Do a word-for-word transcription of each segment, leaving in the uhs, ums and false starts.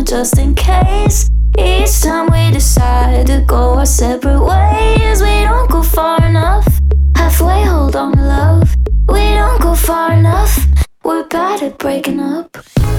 just in case. Each time we decide to go our separate ways, we don't go far enough. Halfway, hold on to love. We don't go far enough. We're bad at breaking up.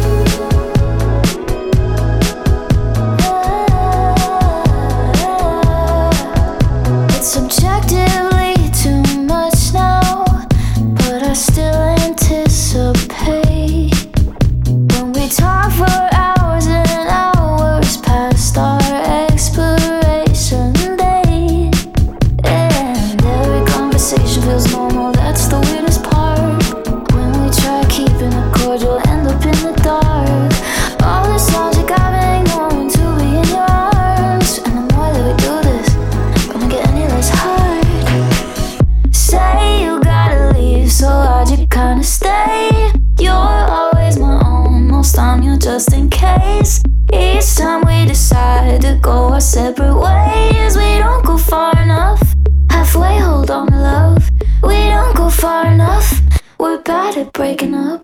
It's objectively too much now, but I still anticipate. When we talk for hours and hours past our expiration date, and every conversation feels normal, that's the weirdest part. When we try keeping it cordial, end up in the dark. All this logic I've been ignoring to be in your arms, and the more that we do this, gonna get any less hard. Say you gotta leave, so hard you kinda stay. You're always my own, most time you're just in case. Each time we decide to go our separate ways, we don't go far enough. Halfway, hold on to love. We don't go far enough. We're bad at breaking up.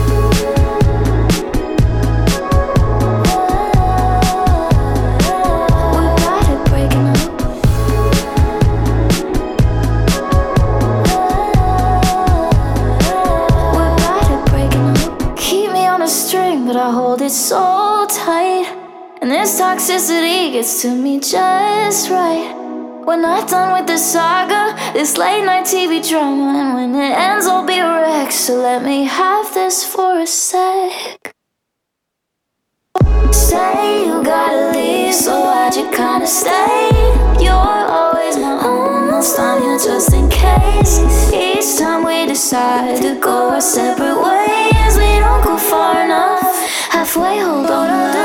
We're bad at breaking up. We're bad at breaking up. Keep me on a string, but I hold it so tight. And this toxicity gets to me just right. When I'm done with this saga, this late night T V drama, and when it ends I'll be wrecked. So let me have this for a sec. Say you gotta leave, so why'd you kinda stay? You're always my own, most time you're just in case. Each time we decide to go our separate ways, we don't go far enough. Halfway, hold on to